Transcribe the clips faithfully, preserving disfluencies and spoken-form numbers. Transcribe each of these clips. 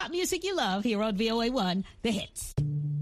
Music you love here on V O A one, The Hits.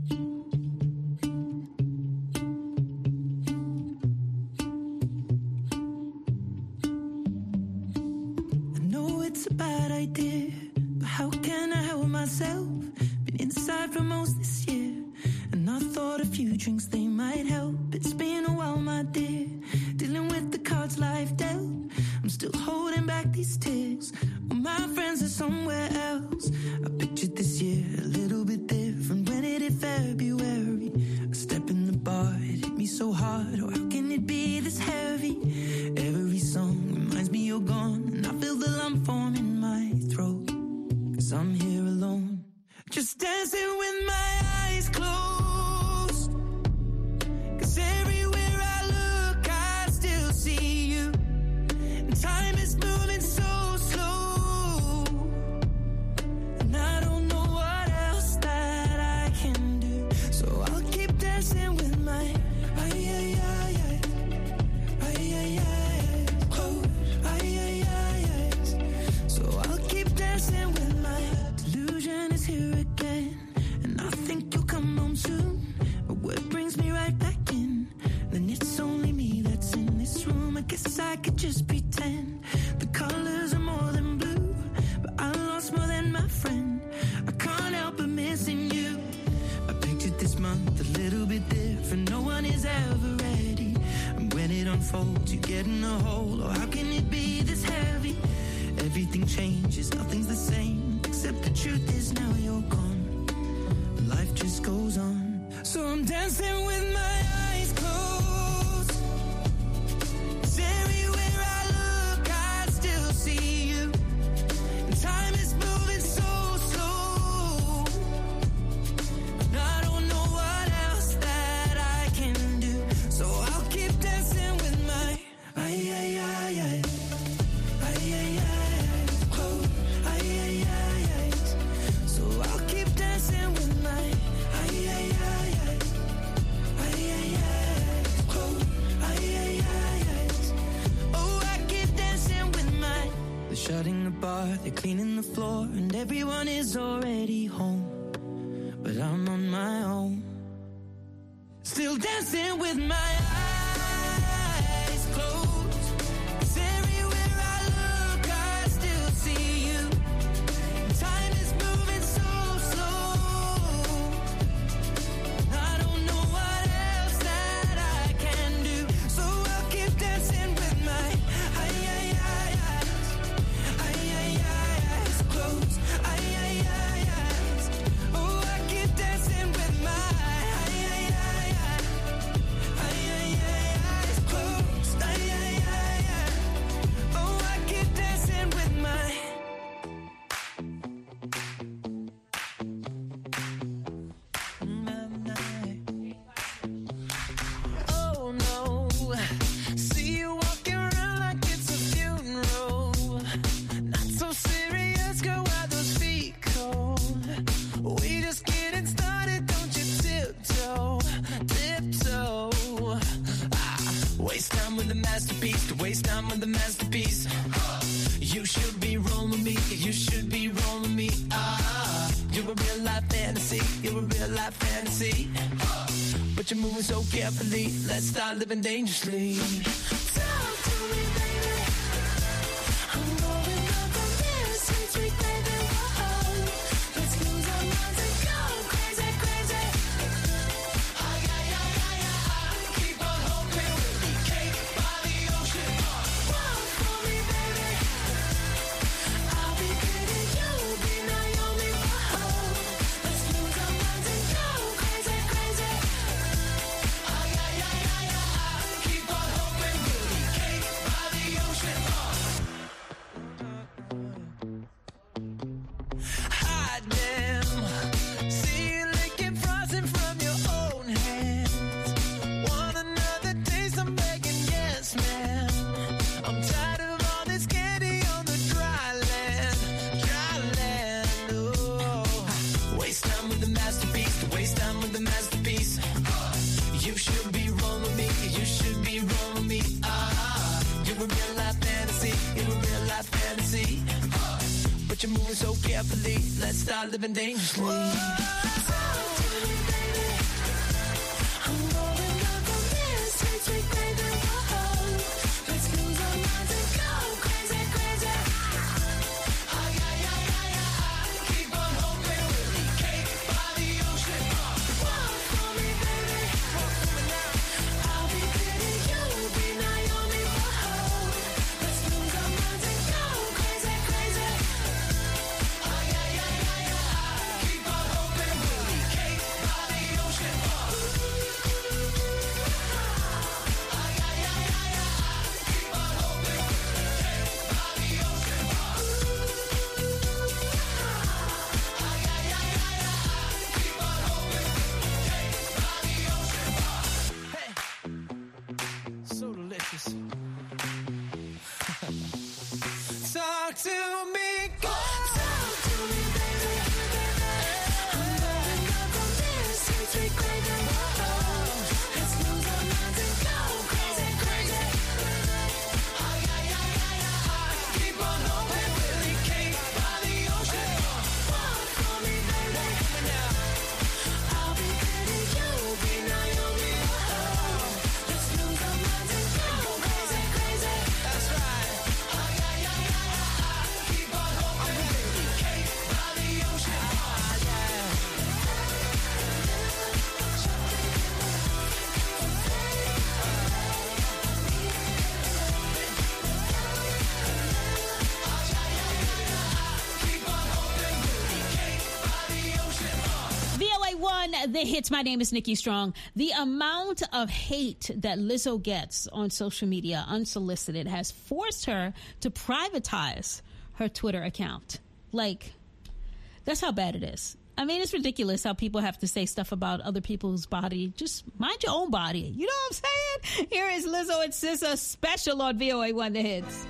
I know it's a bad idea, but how can I help myself? Been inside for most this year, and I thought a few drinks they might help. It's been a while, my dear, dealing with the cards life dealt. I'm still holding back these tears. Well, my friends are somewhere else. I pictured this year a little bit different. When it hit February, a step in the bar, it hit me so hard. Oh, how can it be this heavy? Every song reminds me you're gone, and I feel the lump form in my throat. Cause I'm here alone, just dancing with my eyes closed. Cause everywhere I look, I still see you. And time is moving so slow, and I don't know what else that I can do. So I'll keep dancing with my ay ay ay ay ay ay ay close ay ay ay ay. So I'll keep dancing with my delusion is here again, and I think you'll come home soon. But what brings me right back in? Then it's only me that's in this room. I guess I could just pretend the colors are more than blue, but I lost more than my friend. I can't help but missing you. I pictured this month a little bit different. No one is ever ready, and when it unfolds, you get in a hole. Oh, how can it be this heavy? Everything changes, nothing's the same, except the truth is now you're gone. Life just goes on. So I'm dancing with my eyes closed. 'Cause everywhere I look, I still see you. And time is moving so slow, and I don't know what else that I can do. So I'll keep dancing with my ay ay ay ay ay ay ay close ay ay ay ay. So I'll keep dancing with my ay ay ay ay ay ay ay close ay ay ay ay. Oh, I keep dancing with my. They're shutting the bar, they're cleaning the floor, and everyone is already home, but I'm on my own, still dancing with my eyes closed. 'Cause everywhere I look, I still see you. Time is moving so slow, and I don't know what else that I can do. So I'll keep dancing with my ay ay ay eyes, ay ay ay eyes closed, ay ay ay eyes. Oh, I keep dancing with my ay ay ay ay ay ay ay eyes closed, ay ay ay ay. Oh, I keep dancing with my. Oh no, see you walking around like it's a funeral. Not so serious, girl, why those feet cold? We just getting started, don't you tiptoe, tiptoe. Ah, waste time with the masterpiece, to waste time with the masterpiece. You should be rolling me, you should be rolling me. Ah, you're a real life fantasy, you're a real life fantasy. But you're moving so carefully, let's start living dangerously. Talk to me, baby. I'm going up on this sweet, sweet baby. Whoa, let's lose our minds and go crazy, crazy. Ay, ay, ay, ay, ay, keep on hoping we'll be cake by the ocean. Walk for me, baby. I'll be Katie, you'll be Naomi. Whoa, let's lose our minds and go crazy, crazy. Ay, ay, ay, ay, ay, keep on hoping we'll be cake by the ocean. Hot damn, see you licking frosting from your own hands. Want another taste? I'm begging, yes, ma'am. I'm tired of all this candy on the dry land, dry land. Oh, waste time with the masterpiece, to waste time with the masterpiece. You should be rolling me, you should be rolling me. Ah, you're a real life fantasy, you're a real life fantasy. But you're moving so carefully, let's start living dangerously. Whoa. Talk to me, God. Talk to me, baby. I'm going up on this sweet, sweet crazy. Whoa. Let's lose our minds and go crazy, crazy. Oh, yeah, yeah, yeah, yeah. Keep on hoping we'll be cake by the ocean. Walk for me, baby. I'll be pretty, you'll be Naomi. Whoa. Let's lose our minds and go crazy, crazy. That's right. Oh, yeah, yeah, yeah. The hits. My name is Nikki Strong. The amount of hate that Lizzo gets on social media unsolicited has forced her to privatize her Twitter account. Like, that's how bad it is. I mean, it's ridiculous how people have to say stuff about other people's body. Just mind your own body. You know what I'm saying? Here is Lizzo and S Z A special on V O A one The Hits.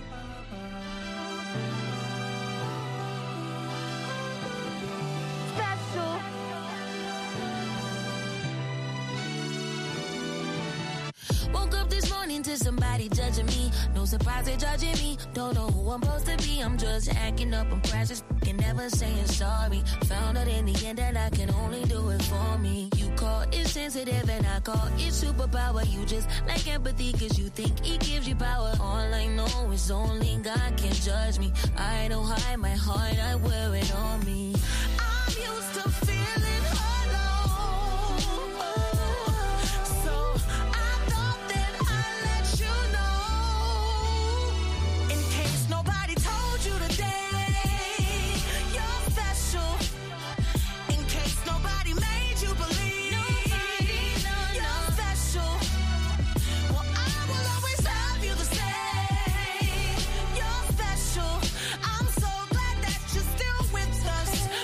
Woke up this morning to somebody judging me. No surprise they're judging me. Don't know who I'm supposed to be. I'm just acting up. I'm precious. Can never saying sorry. Found out in the end that I can only do it for me. You call it sensitive and I call it superpower. You just like empathy cause you think it gives you power. All I know is only God can judge me. I don't hide my heart. I wear it on me. I'm used to feeling alone. So I thought that I'd let you know. In case nobody told you today, you're special. In case nobody made you believe, nobody, no, you're no. special. Well, I will always love you the same. You're special. I'm so glad that you're still with us.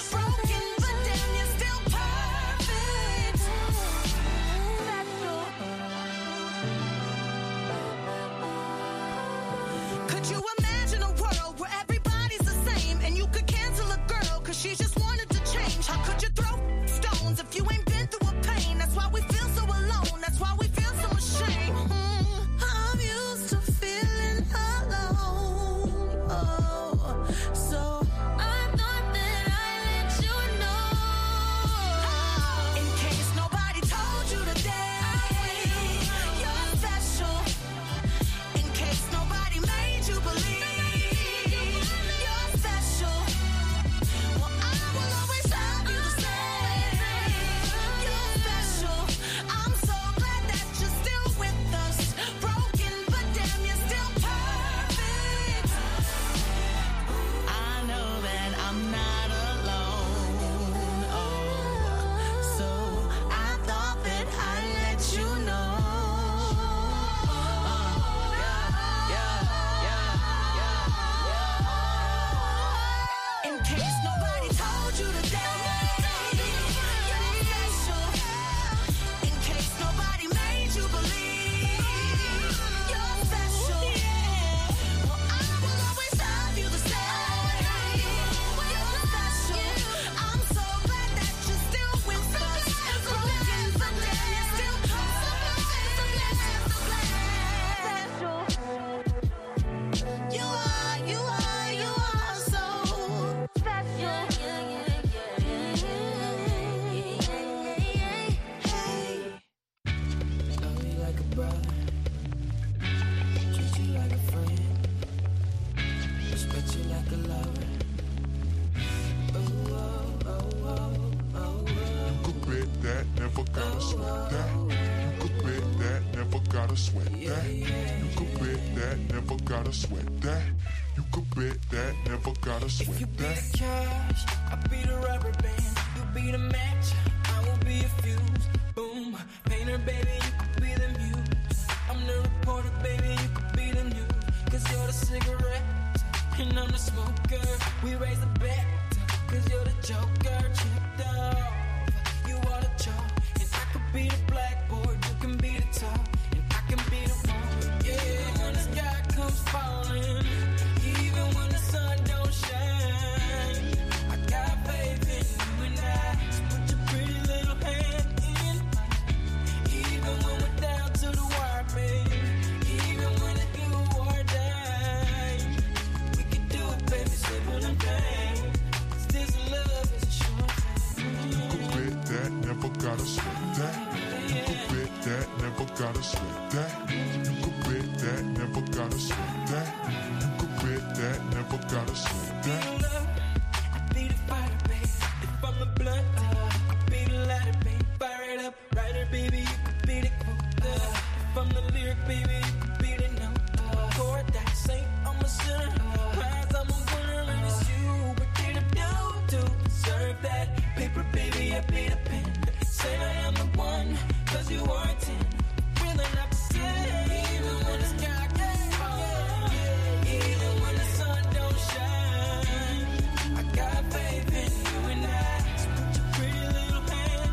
gotta sweat that. You could bet that, never gotta sweat that. You could bet that, never gotta sweat that. If you be the cash, I'll be the rubber band. You be the match, I will be a fuse. Boom, painter, baby, you could be the muse. I'm the reporter, baby, you could be the news. Cause you're the cigarette, and I'm the smoker. We raise the bet, cause you're the joker. Chipped off, you are the chalk. And I could be the blackboard, you can be the top. And I can be the one, yeah. When the sky comes falling, even when the sun don't shine, I got faith in you and I. So put your pretty little hand in mine. Even when we're down to the wire, babe. Even when it's do or die, we can do it, baby, simple and plain. Cause this love is a short thing. You could bet that, never gotta sweat that. You could bet that, never gotta sweat that. You could bet that, never gotta sweat that. You could bet that, never gotta sweat that. I be the fighter, babe. If I'm the blunt, you could be the lighter, babe. Fire it up, writer, baby, you could be the quote. If I'm the lyric, baby, you could be the note. Chord that saint, I'm a sinner. Prize, I'm a winner, and it's you. What did I do to deserve that? Paper, baby, I be the pen. Say I am the one, cause you are a ten. Really not the same, even when the sky gets falling. Even when the sun don't shine, I got faith in you and I. So put your pretty little hand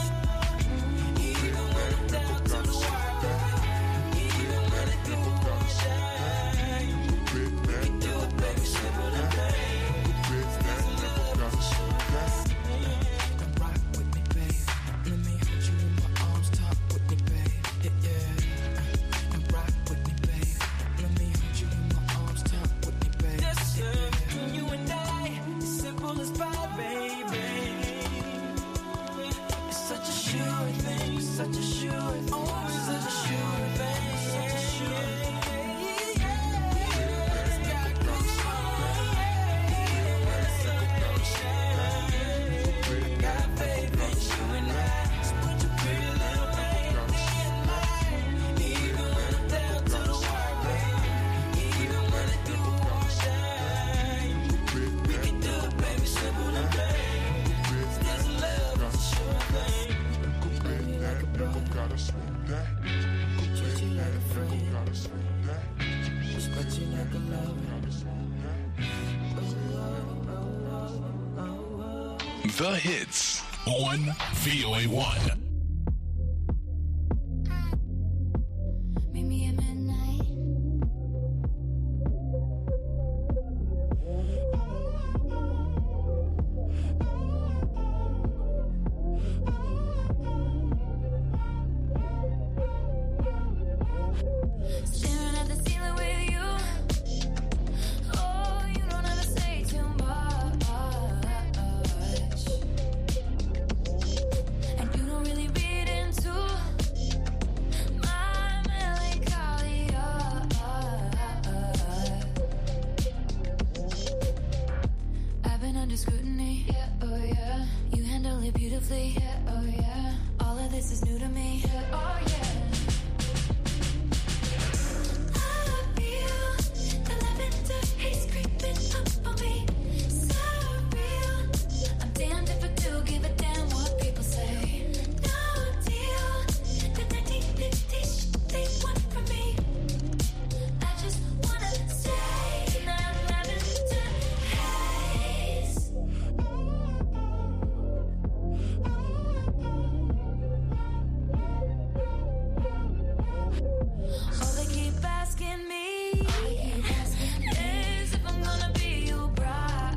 in. Even when I'm down to the wire, even when it do or shine, we can do it, baby, simple and plain. You could bet that, never gotta sweat that. Come rock with me, babe. Let me hold you in my arms, talk with me, babe. Yeah, yeah. Come rock with me, babe. Let me hold you in my arms, talk with me, babe. Yes, sir. You and I, simple as pie, baby. It's such a sure thing, it's such a sure thing, oh, it's such a sure thing, such a sure thing. The hits on V O A one. Meet me at midnight. Staring at the ceiling with you. Oh, you don't ever say too much. And you don't really read into my melancholia. I've been under scrutiny. Yeah, oh yeah. You handle it beautifully. Yeah, oh yeah. All of this is new to me. Yeah, oh yeah. I feel the lavender haze creeping up on me. So real. I'm damned if I do give a damn what people say. No deal. The nineteen fifties they want from me. I just wanna stay in that lavender haze. All they keep asking me is if I'm gonna be your bride.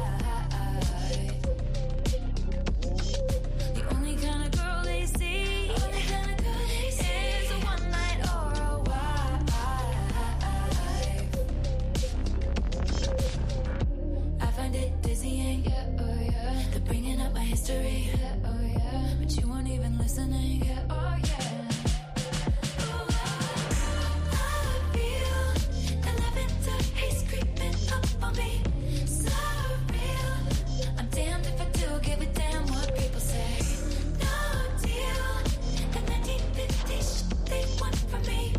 The only kind of girl they see is a one night or a wife. I find it dizzying, yeah, oh yeah. They're bringing up my history, yeah, oh yeah. But you weren't even listening, yeah, oh yeah. I feel the lavender haze creeping up on me. So real. I'm damned if I do give a damn what people say. No deal. The nineteen fifties they want from me.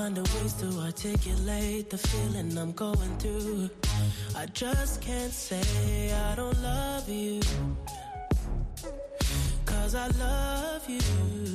find a ways to articulate the feeling I'm going through. I just can't say I don't love you, 'cause I love you.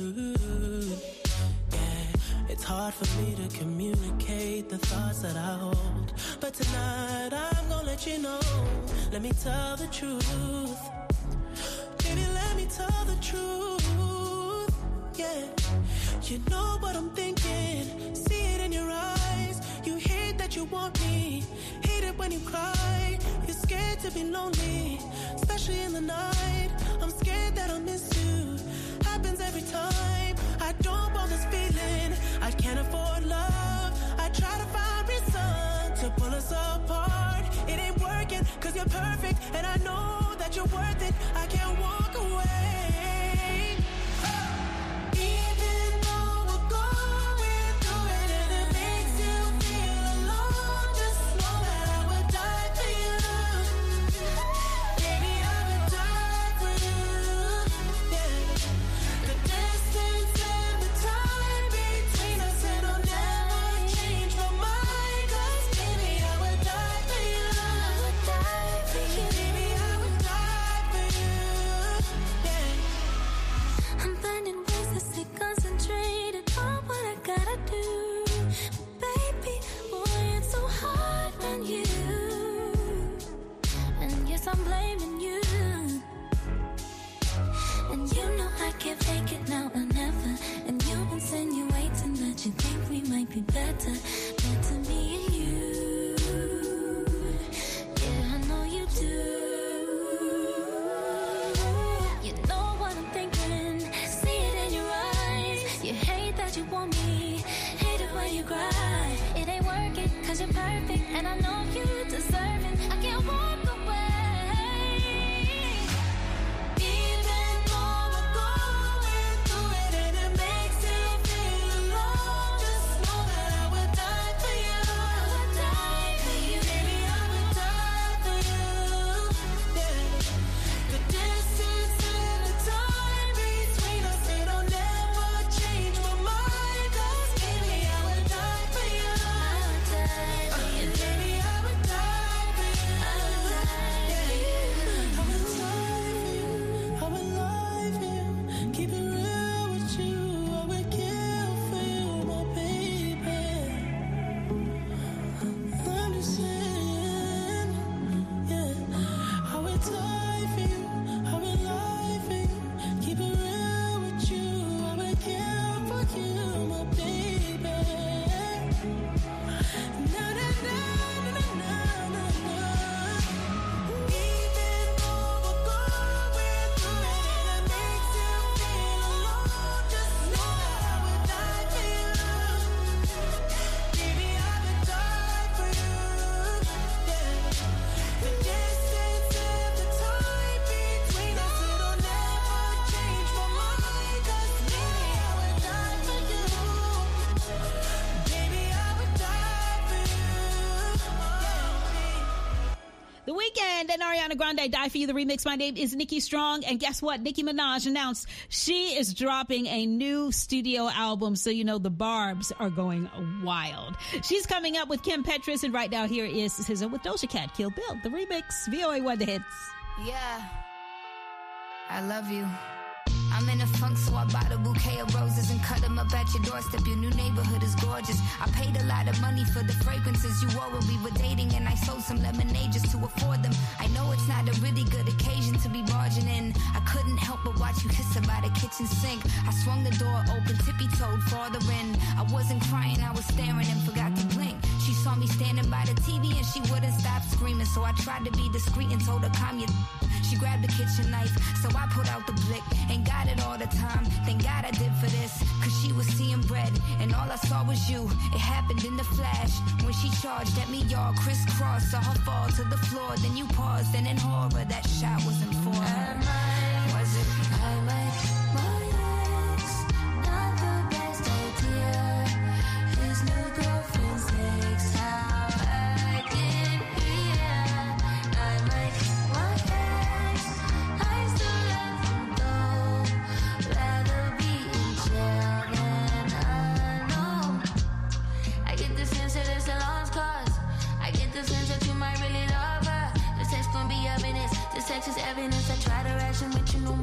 Yeah, it's hard for me to communicate the thoughts that I hold, but tonight I'm gonna let you know. Let me tell the truth. Baby, let me tell the truth. Yeah, you know what I'm thinking. See it in your eyes. You hate that you want me. Hate it when you cry. You're scared to be lonely, especially in the night. I'm scared that I'll miss you. Happens every time. I don't want this feeling. I can't afford love. I try to find reason to pull us apart. It ain't working 'cause you're perfect, and I know that you're worth it. I can't walk away. Be better, better me and you. Yeah, I know you do. You know what I'm thinking. See it in your eyes. You hate that you want me. Hate it when you cry. It ain't working 'cause you're perfect, and I know you deserve it. I can't walk away. And Ariana Grande, Die For You, the remix. My name is Nikki Strong. And guess what? Nicki Minaj announced she is dropping a new studio album. So, you know, the Barbs are going wild. She's coming up with Kim Petras. And right now, here is S Z A with Doja Cat, Kill Bill, the remix. V O A one, the hits. Yeah. I love you. I'm in a funk, so I bought a bouquet of roses and cut them up at your doorstep. Your new neighborhood is gorgeous. I paid a lot of money for the fragrances you wore when we were dating, and I sold some lemonade just to afford them. I know it's not a really good occasion to be barging in. I couldn't help but watch you kiss her by the kitchen sink. I swung the door open, tippy-toed farther in. I wasn't crying, I was staring and forgot to blink. She saw me standing by the T V and she wouldn't stop screaming, so I tried to be discreet and told her, calm your... She grabbed the kitchen knife, so I pulled out the blick. Ain't got it all the time, thank God I did for this. Cause she was seeing bread, and all I saw was you. It happened in the flash, when she charged at me, y'all crisscross. Saw her fall to the floor, then you paused, and in horror, that shot wasn't for her. Was it? I might, my ex, not the best idea. His new girlfriend's next, how I can hear. I might, my ex, I still let him go. Rather be in jail than alone.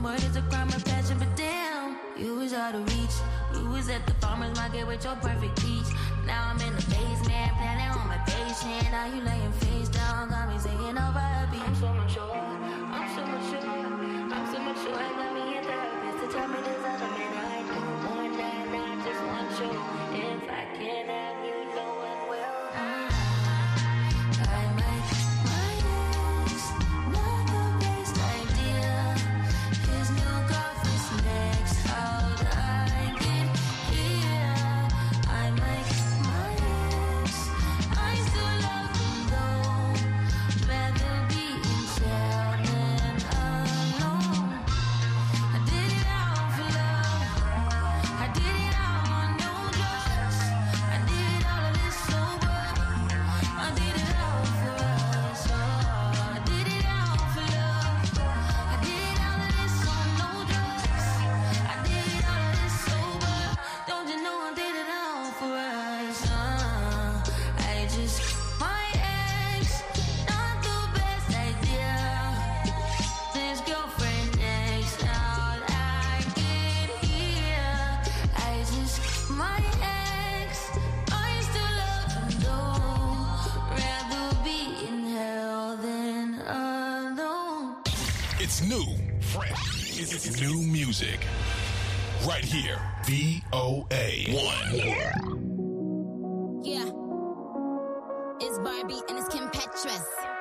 What is a crime of passion? But damn, you was out of reach. You was at the farmer's market with your perfect peach. Now I'm in the basement, planning on my patient. Now you laying face down, got me singing over a beat. I'm so mature, I'm so mature, I'm so mature. I got me a therapist to tell me there's other men I don't want that. I just want you. If I can't have you, no one will. I might, might ask, not the best idea. His new girlfriend's next. How'd I get here? I might, might ask. I still love him though. Rather be in jail than alone. I did it all for love. I did it all on no drugs. I did all of this sober. I did it all for us. Oh, I did it all for love. I did all of this on no drugs. I did all of this sober. Don't you know I did it all for us? Uh, I just my ex, not the best idea. This girlfriend next, how'd I get here? I just my ex, I still love him though. Rather be in hell than alone. It's new, fresh. It's, it's new music. Right here. V O A one. Yeah. It's Barbie and it's Kim Petras.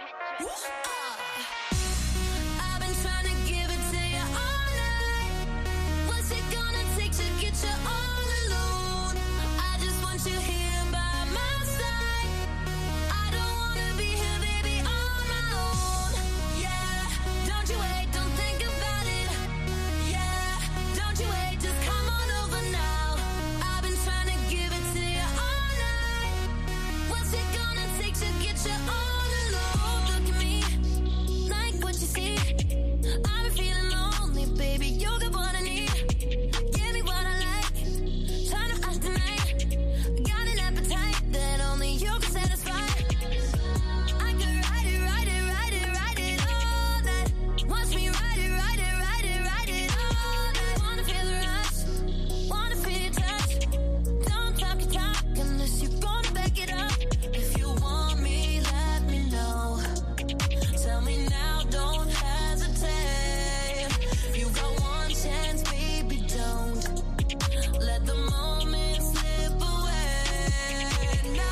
I've been trying to give it to you all night. What's it gonna take to get you all alone? I just want you here by my side. I don't wanna be here, baby, on my own. Yeah, don't you wait, don't think about it. Yeah, don't you wait, just come on over now. I've been trying to give it to you all night. What's it gonna take to get you all alone? Look at me, like what you see. I've been feeling lonely, baby. You're the one I need. Give me what I like. Trying to fast tonight. Got an appetite that only you can satisfy. I could ride it, ride it, ride it, ride it all night. Watch me ride it, ride it, ride it, ride it all night. Wanna feel the rush, wanna feel your touch. Don't talk your talk unless you're gonna back it up. If you want me, let me know. Tell me now, don't hesitate. You got one chance, baby, don't let the moment slip away. No,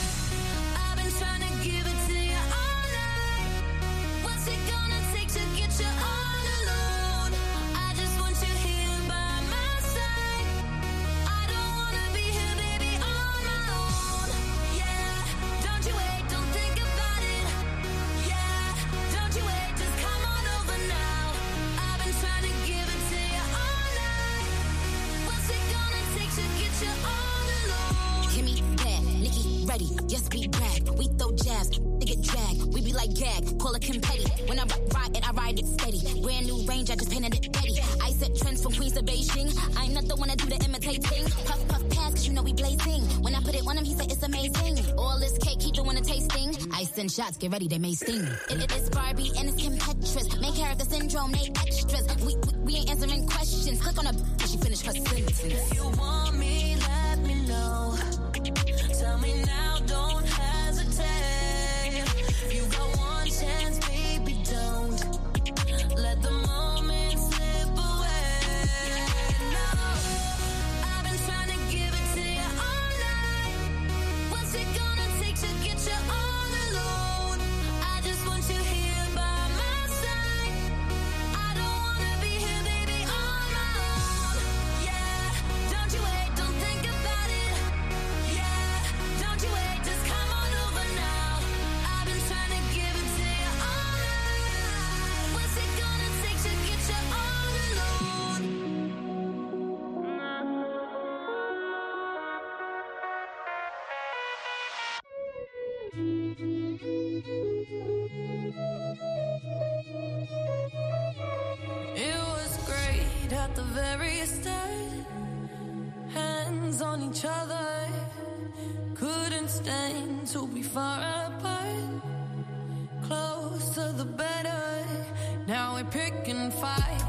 I've been trying to give it to you all night. What's it gonna take to get you all alone? I just want you here by my side. I don't wanna be here, baby, on my own. Yeah, don't you wait, don't think about it. Yeah, don't you wait, just come on over now. I've been trying to give it to you all night. What's it gonna take to get you all alone? Kimmy bad, Nikki ready. Yes, we brag. We throw jabs, they get dragged. We be like gag, call it Kim Petty. When I ride it, I ride it steady. Brand new range, I just painted it ready. I set trends from Queens to Beijing. I'm not the one to do the imitating. Puff, puff, pass, cause you know we blazing. When I put it on him, he said it's amazing. All this cake, he doing a tasting. I send shots, get ready, they may sting. It, it is Barbie and it's Kim Petras. Main character syndrome, they extras. We, we, we ain't answering questions. Click on her, she finish her sentence. If you want me, let me know. Tell me now, don't hesitate. You got one chance, baby, don't let the moment slip away. No, I've been trying to give it to you all night. What's it gonna take to get you all alone? I just want you here by my side. I don't wanna be here, baby, on my own. Yeah, don't you wait, don't think about it. Yeah, don't you wait, just come on over now. I've been trying to give it to you all night. What's it gonna take to get you all alone? It was great at the very start. Hands on each other. Couldn't stand to be far apart. Closer the better. Now we're picking fights.